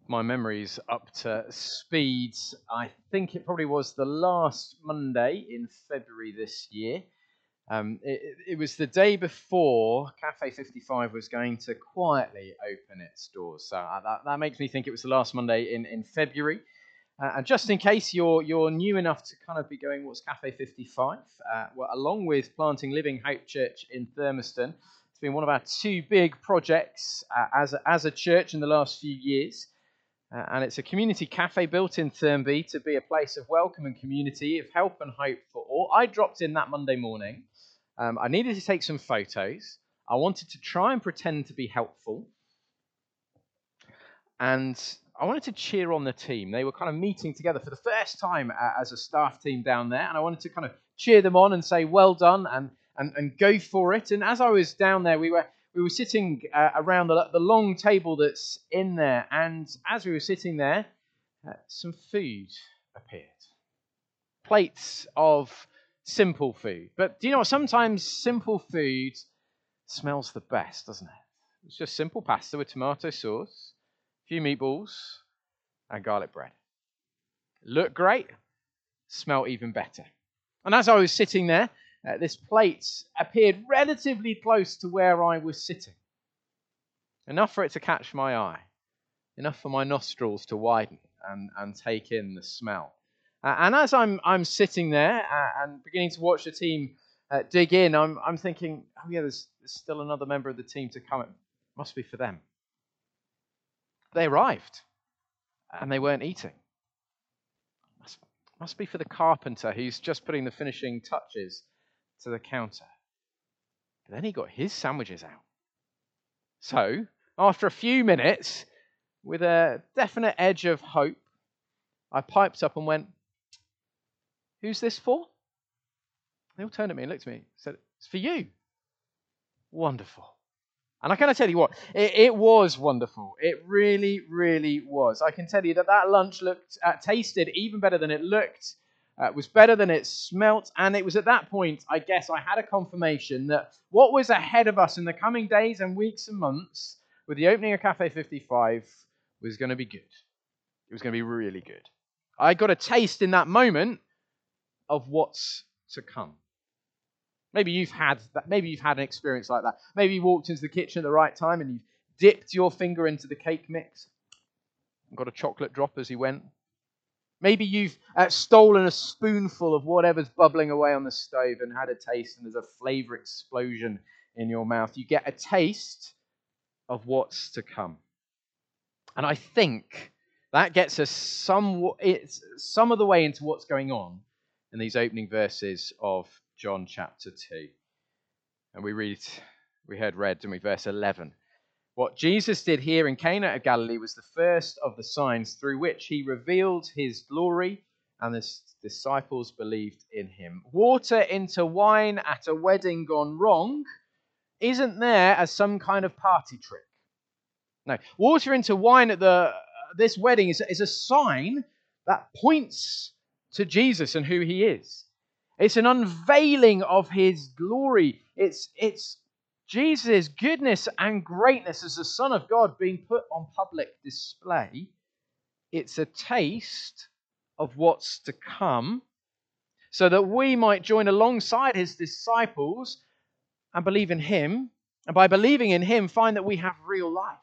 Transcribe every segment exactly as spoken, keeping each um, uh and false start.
my memory's up to speed, I think it probably was the last Monday in February this year. Um, it, it was the day before Cafe fifty-five was going to quietly open its doors. So uh, that, that makes me think it was the last Monday in, in February. Uh, and just in case you're you're new enough to kind of be going, what's Cafe fifty-five? Uh, well, along with planting Living Hope Church in Thurmaston, it's been one of our two big projects uh, as, a, as a church in the last few years. Uh, and it's a community cafe built in Thurmby to be a place of welcome and community, of help and hope for all. I dropped in that Monday morning. Um, I needed to take some photos. I wanted to try and pretend to be helpful. And I wanted to cheer on the team. They were kind of meeting together for the first time uh, as a staff team down there. And I wanted to kind of cheer them on and say, well done, and, and, and go for it. And as I was down there, we were we were sitting uh, around the, the long table that's in there. And as we were sitting there, uh, some food appeared. Plates of simple food. But do you know what? Sometimes simple food smells the best, doesn't it? It's just simple pasta with tomato sauce, a few meatballs, and garlic bread. Look great, smell even better. And as I was sitting there, uh, this plate appeared relatively close to where I was sitting. Enough for it to catch my eye. Enough for my nostrils to widen and, and take in the smell. Uh, and as I'm I'm sitting there uh, and beginning to watch the team uh, dig in, I'm I'm thinking, oh yeah, there's, there's still another member of the team to come. It must be for them. They arrived, and they weren't eating. Must, must be for the carpenter who's just putting the finishing touches to the counter. But then he got his sandwiches out. So, after a few minutes, with a definite edge of hope, I piped up and went, who's this for? They all turned at me and looked at me and said, it's for you. Wonderful. And I can tell you what, it, it was wonderful. It really, really was. I can tell you that that lunch looked, uh, tasted even better than it looked, uh, was better than it smelt, and it was at that point, I guess, I had a confirmation that what was ahead of us in the coming days and weeks and months with the opening of Cafe fifty-five was going to be good. It was going to be really good. I got a taste in that moment of what's to come. Maybe you've had that. Maybe you've had an experience like that. Maybe you walked into the kitchen at the right time and you dipped your finger into the cake mix and got a chocolate drop as you went. Maybe you've uh, stolen a spoonful of whatever's bubbling away on the stove and had a taste, and there's a flavor explosion in your mouth. You get a taste of what's to come. And I think that gets us some, it's some of the way into what's going on in these opening verses of John chapter two. And we read, we heard read, didn't we, verse eleven. What Jesus did here in Cana of Galilee was the first of the signs through which he revealed his glory, and the disciples believed in him. Water into wine at a wedding gone wrong isn't there as some kind of party trick. No, water into wine at the this wedding is, is a sign that points to Jesus and who he is. It's an unveiling of his glory. It's it's Jesus' goodness and greatness as the Son of God being put on public display. It's a taste of what's to come, so that we might join alongside his disciples and believe in him, and by believing in him, find that we have real life,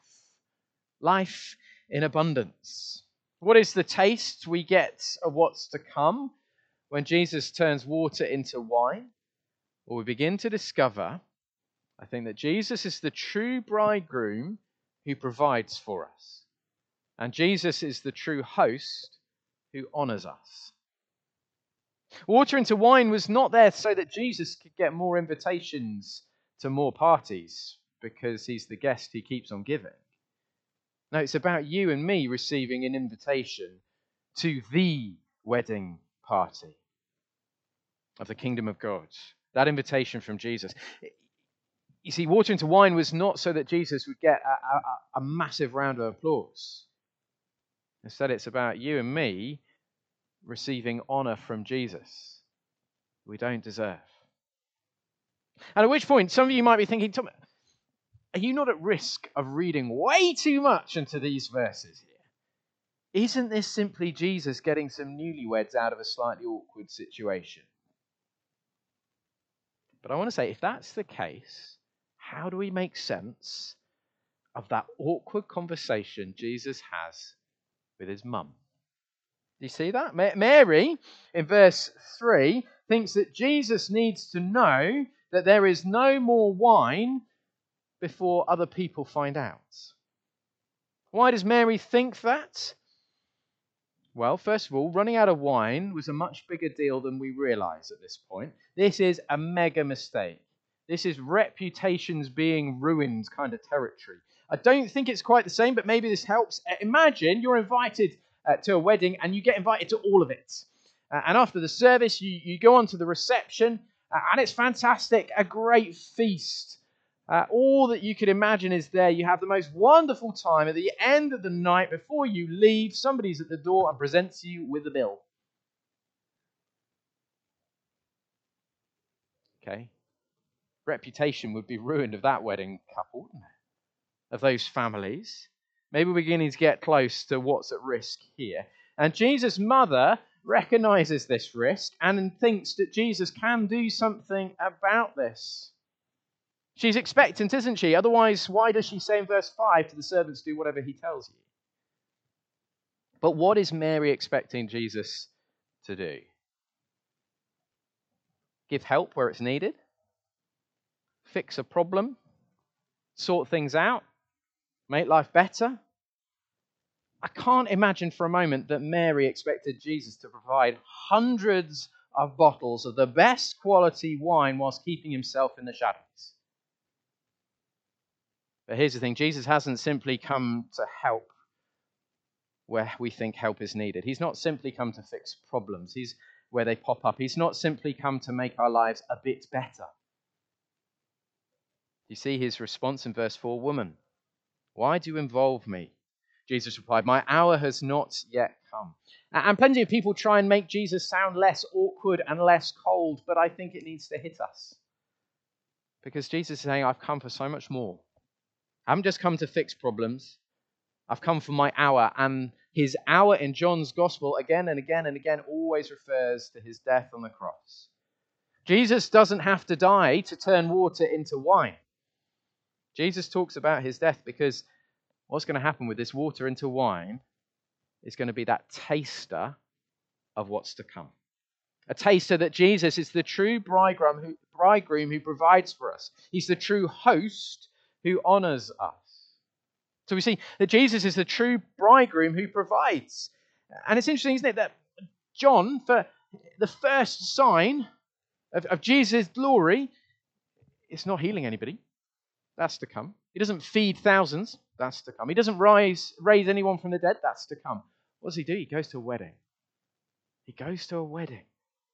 life in abundance. What is the taste we get of what's to come when Jesus turns water into wine? Well, we begin to discover, I think, that Jesus is the true bridegroom who provides for us. And Jesus is the true host who honors us. Water into wine was not there so that Jesus could get more invitations to more parties because he's the guest he keeps on giving. No, it's about you and me receiving an invitation to the wedding party of the kingdom of God. That invitation from Jesus. You see, water into wine was not so that Jesus would get a, a, a massive round of applause. Instead, it's about you and me receiving honor from Jesus we don't deserve. And at which point, some of you might be thinking, Tom, are you not at risk of reading way too much into these verses here? Isn't this simply Jesus getting some newlyweds out of a slightly awkward situation? But I want to say, if that's the case, how do we make sense of that awkward conversation Jesus has with his mum? Do you see that? Mary, in verse three, thinks that Jesus needs to know that there is no more wine before other people find out. Why does Mary think that? Well, first of all, running out of wine was a much bigger deal than we realize at this point. This is a mega mistake. This is reputations being ruined kind of territory. I don't think it's quite the same, but maybe this helps. Imagine you're invited uh, to a wedding and you get invited to all of it. Uh, and after the service, you, you go on to the reception, uh, and it's fantastic, a great feast. Uh, all that you could imagine is there. You have the most wonderful time. At the end of the night, before you leave, somebody's at the door and presents you with a bill. Okay. Reputation would be ruined of that wedding couple, wouldn't it? Of those families. Maybe we're beginning to get close to what's at risk here. And Jesus' mother recognizes this risk and thinks that Jesus can do something about this. She's expectant, isn't she? Otherwise, why does she say in verse five to the servants, do whatever he tells you? But what is Mary expecting Jesus to do? Give help where it's needed? Fix a problem? Sort things out? Make life better? I can't imagine for a moment that Mary expected Jesus to provide hundreds of bottles of the best quality wine whilst keeping himself in the shadows. But here's the thing, Jesus hasn't simply come to help where we think help is needed. He's not simply come to fix problems. He's where they pop up. He's not simply come to make our lives a bit better. You see his response in verse four, woman, why do you involve me? Jesus replied, my hour has not yet come. And plenty of people try and make Jesus sound less awkward and less cold, but I think it needs to hit us. Because Jesus is saying, I've come for so much more. I haven't just come to fix problems. I've come for my hour. And his hour in John's gospel again and again and again always refers to his death on the cross. Jesus doesn't have to die to turn water into wine. Jesus talks about his death because what's going to happen with this water into wine is going to be that taster of what's to come. A taster that Jesus is the true bridegroom who, bridegroom who provides for us. He's the true host who honors us. So we see that Jesus is the true bridegroom who provides. And it's interesting, isn't it, that John, for the first sign of, of Jesus' glory, it's not healing anybody. That's to come. He doesn't feed thousands. That's to come. He doesn't rise, raise anyone from the dead. That's to come. What does he do? He goes to a wedding. He goes to a wedding.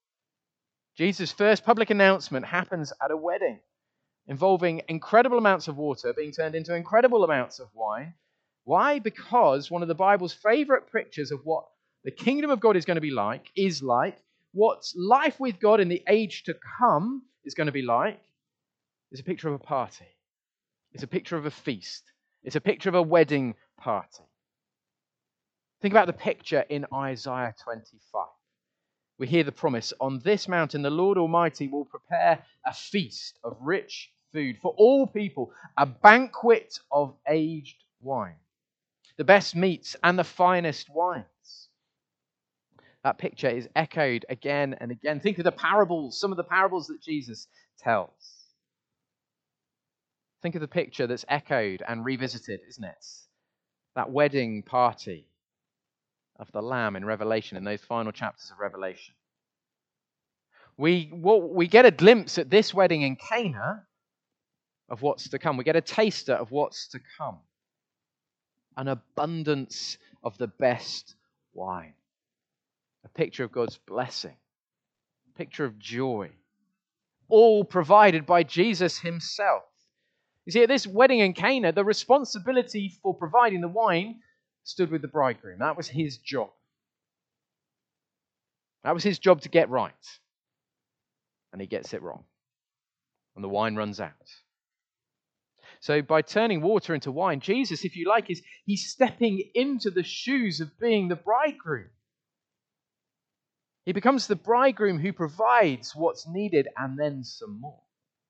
Jesus' first public announcement happens at a wedding, involving incredible amounts of water being turned into incredible amounts of wine. Why? Because one of the Bible's favorite pictures of what the kingdom of God is going to be like, is like, what life with God in the age to come is going to be like, is a picture of a party. It's a picture of a feast. It's a picture of a wedding party. Think about the picture in Isaiah twenty-five. We hear the promise, on this mountain the Lord Almighty will prepare a feast of rich food for all people, a banquet of aged wine, the best meats and the finest wines. That picture is echoed again and again. Think of the parables, some of the parables that Jesus tells. Think of the picture that's echoed and revisited, isn't it? That wedding party of the Lamb in Revelation, in those final chapters of Revelation. We, what, we get a glimpse at this wedding in Cana of what's to come. We get a taster of what's to come. An abundance of the best wine. A picture of God's blessing. A picture of joy. All provided by Jesus himself. You see, at this wedding in Cana, the responsibility for providing the wine stood with the bridegroom. That was his job. That was his job to get right. And he gets it wrong. And the wine runs out. So by turning water into wine, Jesus, if you like, is he's stepping into the shoes of being the bridegroom. He becomes the bridegroom who provides what's needed and then some more.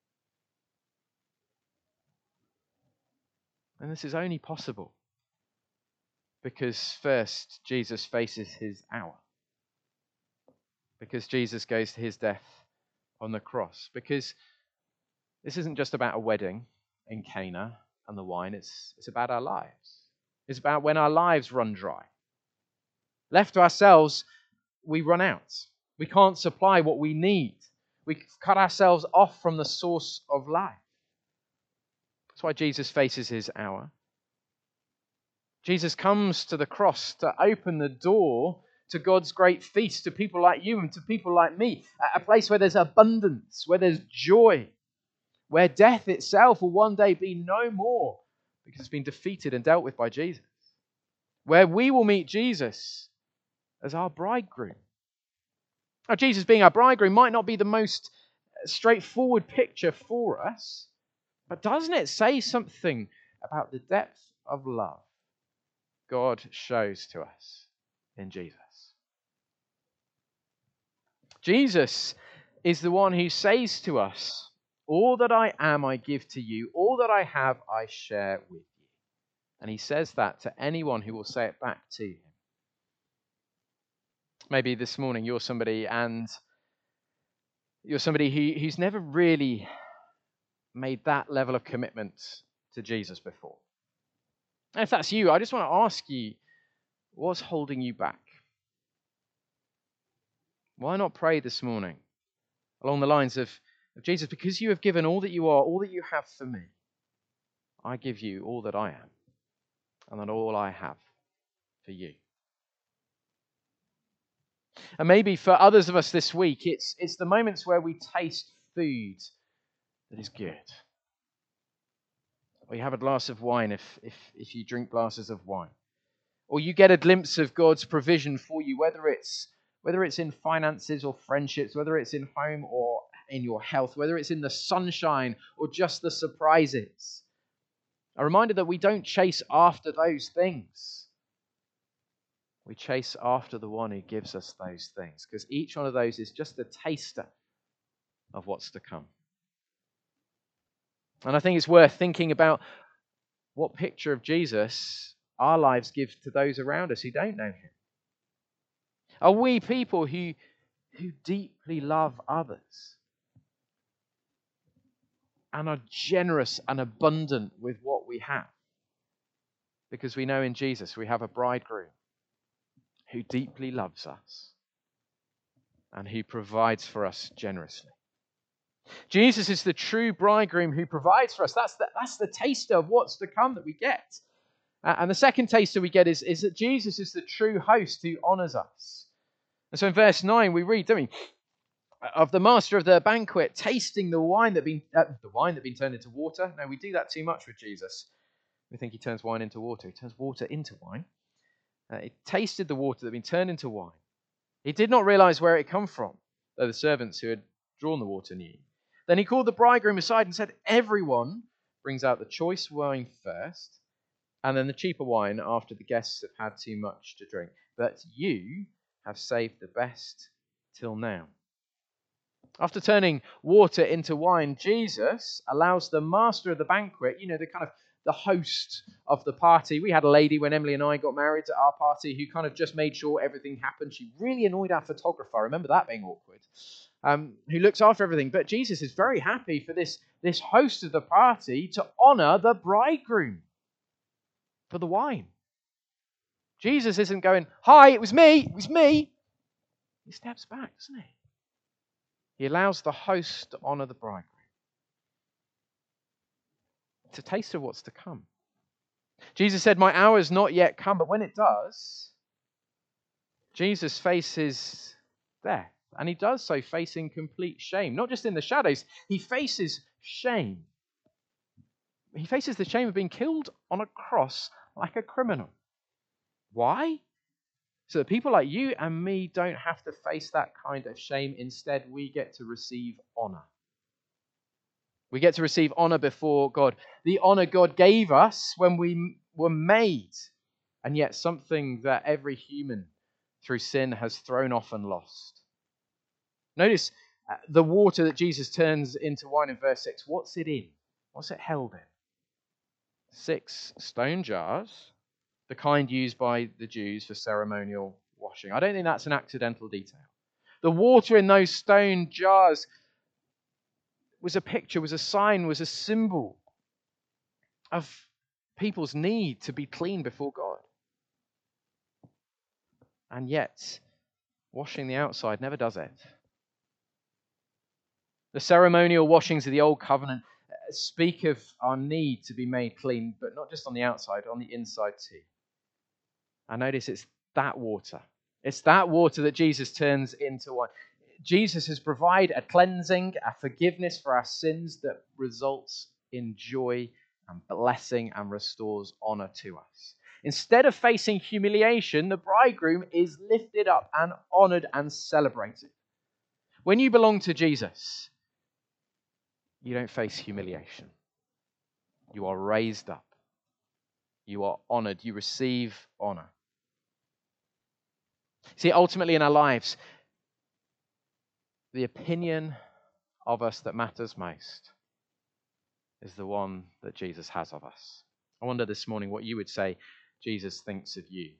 And this is only possible because first Jesus faces his hour. Because Jesus goes to his death on the cross. Because this isn't just about a wedding in Cana and the wine. It's, it's about our lives. It's about when our lives run dry. Left to ourselves, we run out. We can't supply what we need. We cut ourselves off from the source of life. That's why Jesus faces his hour. Jesus comes to the cross to open the door to God's great feast, to people like you and to people like me. A place where there's abundance, where there's joy, where death itself will one day be no more because it's been defeated and dealt with by Jesus. Where we will meet Jesus as our bridegroom. Now, Jesus being our bridegroom might not be the most straightforward picture for us, but doesn't it say something about the depth of love God shows to us in Jesus? Jesus is the one who says to us, all that I am I give to you, all that I have I share with you. And he says that to anyone who will say it back to him. Maybe this morning you're somebody and you're somebody who, who's never really made that level of commitment to Jesus before. And if that's you, I just want to ask you, what's holding you back? Why not pray this morning along the lines of, of Jesus, because you have given all that you are, all that you have for me, I give you all that I am, and that all I have for you. And maybe for others of us this week, it's it's the moments where we taste food that is good. Or you have a glass of wine if, if, if you drink glasses of wine. Or you get a glimpse of God's provision for you, whether it's whether it's in finances or friendships, whether it's in home or in your health, whether it's in the sunshine or just the surprises. A reminder that we don't chase after those things. We chase after the one who gives us those things, because each one of those is just a taster of what's to come. And I think it's worth thinking about what picture of Jesus our lives give to those around us who don't know him. Are we people who, who deeply love others and are generous and abundant with what we have? Because we know in Jesus we have a bridegroom who deeply loves us and who provides for us generously. Jesus is the true bridegroom who provides for us. That's the, that's the taster of what's to come that we get. Uh, and the second taster we get is, is that Jesus is the true host who honors us. And so in verse nine we read, don't we, of the master of the banquet tasting the wine that been uh, the wine that been turned into water. No, we do that too much with Jesus. We think he turns wine into water. He turns water into wine. Uh, he tasted the water that had been turned into wine. He did not realize where it come from, though the servants who had drawn the water knew. Then he called the bridegroom aside and said, everyone brings out the choice wine first, and then the cheaper wine after the guests have had too much to drink. But you have saved the best till now. After turning water into wine, Jesus allows the master of the banquet, you know, the kind of the host of the party. We had a lady when Emily and I got married at our party who kind of just made sure everything happened. She really annoyed our photographer. I remember that being awkward. Um, who looks after everything. But Jesus is very happy for this, this host of the party to honor the bridegroom for the wine. Jesus isn't going, hi, it was me, it was me. He steps back, doesn't he? He allows the host to honor the bridegroom. It's a taste of what's to come. Jesus said, my hour has not yet come, but when it does, Jesus faces death. And he does so facing complete shame. Not just in the shadows, he faces shame. He faces the shame of being killed on a cross like a criminal. Why? So that people like you and me don't have to face that kind of shame. Instead, we get to receive honor. We get to receive honor before God. The honor God gave us when we were made, and yet something that every human through sin has thrown off and lost. Notice uh, the water that Jesus turns into wine in verse six. What's it in? What's it held in? Six stone jars, the kind used by the Jews for ceremonial washing. I don't think that's an accidental detail. The water in those stone jars was a picture, was a sign, was a symbol of people's need to be clean before God. And yet, washing the outside never does it. The ceremonial washings of the Old Covenant speak of our need to be made clean, but not just on the outside, on the inside too. And notice it's that water. It's that water that Jesus turns into wine. Jesus has provided a cleansing, a forgiveness for our sins that results in joy and blessing and restores honor to us. Instead of facing humiliation, the bridegroom is lifted up and honored and celebrated. When you belong to Jesus, you don't face humiliation. You are raised up. You are honored. You receive honor. See, ultimately in our lives, the opinion of us that matters most is the one that Jesus has of us. I wonder this morning what you would say Jesus thinks of you.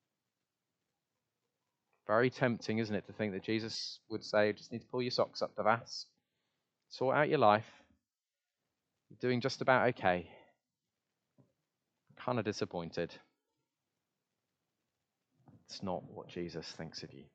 Very tempting, isn't it, to think that Jesus would say, you just need to pull your socks up, Davas. Sort out your life. You're doing just about okay. Kind of disappointed. It's not what Jesus thinks of you.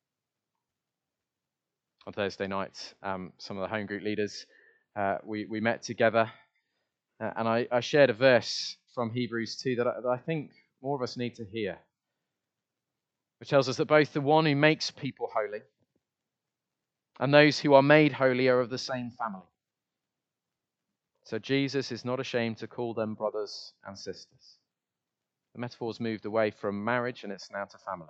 On Thursday night, um, some of the home group leaders, uh, we, we met together, uh, and I, I shared a verse from Hebrews two that I, that I think more of us need to hear, which tells us that both the one who makes people holy and those who are made holy are of the same family. So Jesus is not ashamed to call them brothers and sisters. The metaphor's moved away from marriage and it's now to family.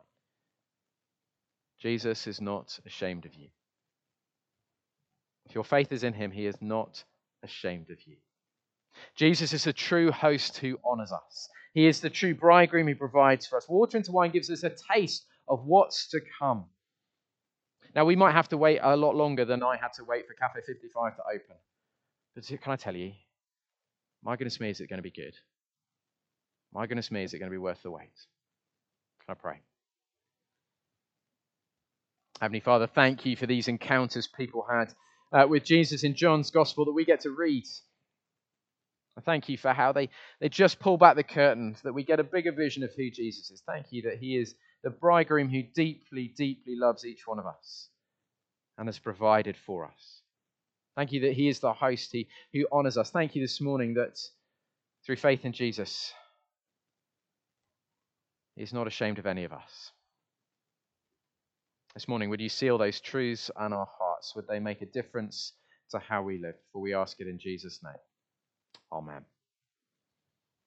Jesus is not ashamed of you. If your faith is in him, he is not ashamed of you. Jesus is the true host who honors us. He is the true bridegroom who provides for us. Water into wine gives us a taste of what's to come. Now, we might have to wait a lot longer than I had to wait for Cafe fifty-five to open. But can I tell you, my goodness me, is it going to be good? My goodness me, is it going to be worth the wait? Can I pray? Heavenly Father, thank you for these encounters people had uh, with Jesus in John's Gospel that we get to read. I thank you for how they, they just pull back the curtain so that we get a bigger vision of who Jesus is. Thank you that he is the bridegroom who deeply, deeply loves each one of us and has provided for us. Thank you that he is the host he, who honors us. Thank you this morning that through faith in Jesus, he's not ashamed of any of us. This morning, would you seal those truths on our hearts? Would they make a difference to how we live? For we ask it in Jesus' name. Amen.